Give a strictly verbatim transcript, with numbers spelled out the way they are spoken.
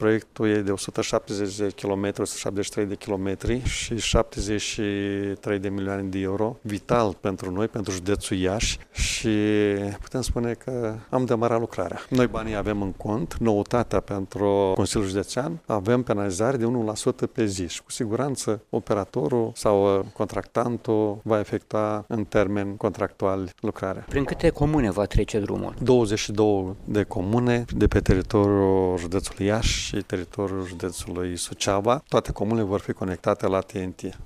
proiectul e de o sută șaptezeci de kilometri, o sută șaptezeci și trei de kilometri și șaptezeci și trei de milioane de euro, vital pentru noi, pentru județul Iași și putem spune că am demarat lucrarea. Noi banii avem în cont, noutatea pentru Consiliul Județean, avem penalizare de unu la sută pe zi și cu siguranță operatorul sau contractantul va efectua în termeni contractuali lucrarea. Prin câte comune va trece drumul? douăzeci și două de comune de pe teritoriul județului Iași și teritoriul județului Suceava. Toate comunele vor fi conectate la T N T.